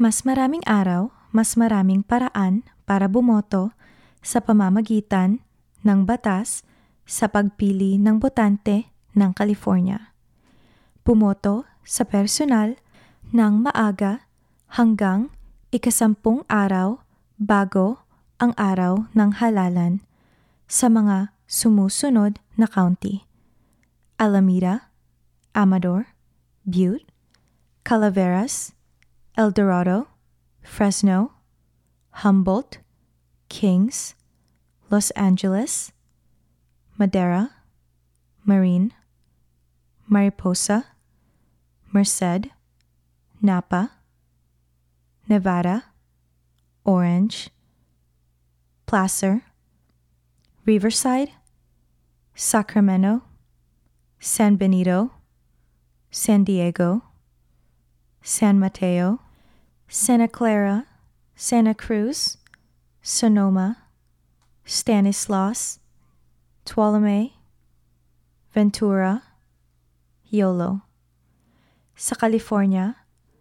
Mas maraming araw, mas maraming paraan para bumoto sa pamamagitan ng batas sa pagpili ng botante ng California. Bumoto sa personal ng maaga hanggang 10 araw bago ang araw ng halalan sa mga sumusunod na county: Alameda, Amador, Butte, Calaveras, El Dorado, Fresno, Humboldt, Kings, Los Angeles, Madera, Marin, Mariposa, Merced, Napa, Nevada, Orange, Placer, Riverside, Sacramento, San Benito, San Diego, San Mateo, Santa Clara, Santa Cruz, Sonoma, Stanislaus, Tuolumne, Ventura, Yolo. Sa California,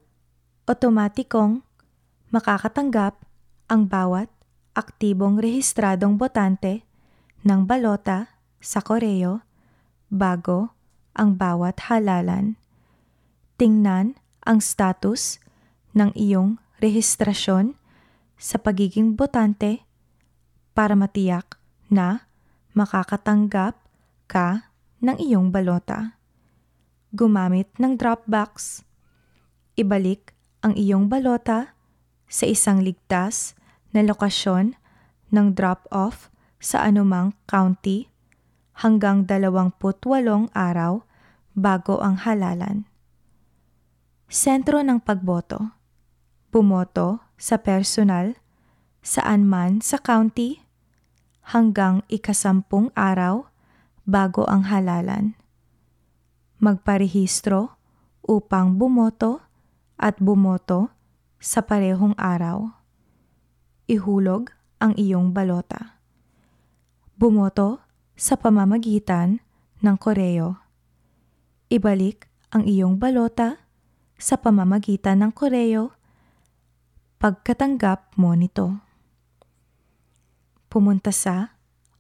otomatikong makakatanggap ang bawat aktibong rehistradong botante ng balota sa koreo bago ang bawat halalan. Tingnan ang status ng iyong rehistrasyon sa pagiging botante para matiyak na makakatanggap ka ng iyong balota. Gumamit ng drop box. Ibalik ang iyong balota sa isang ligtas na lokasyon ng drop-off sa anumang county hanggang 28 araw bago ang halalan. Sentro ng pagboto. Bumoto sa personal saan man sa county hanggang 10 araw bago ang halalan. Magparehistro upang bumoto at bumoto sa parehong araw. Ihulog ang iyong balota. Bumoto sa pamamagitan ng koreo. Ibalik ang iyong balota sa pamamagitan ng koreo pagkatanggap mo nito. Pumunta sa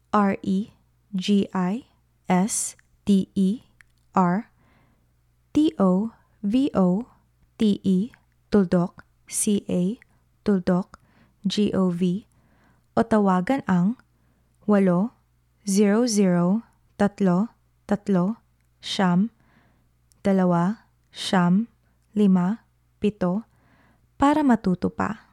registervote.ca.gov o tawagan ang 800-33-2-5-7 para matuto pa.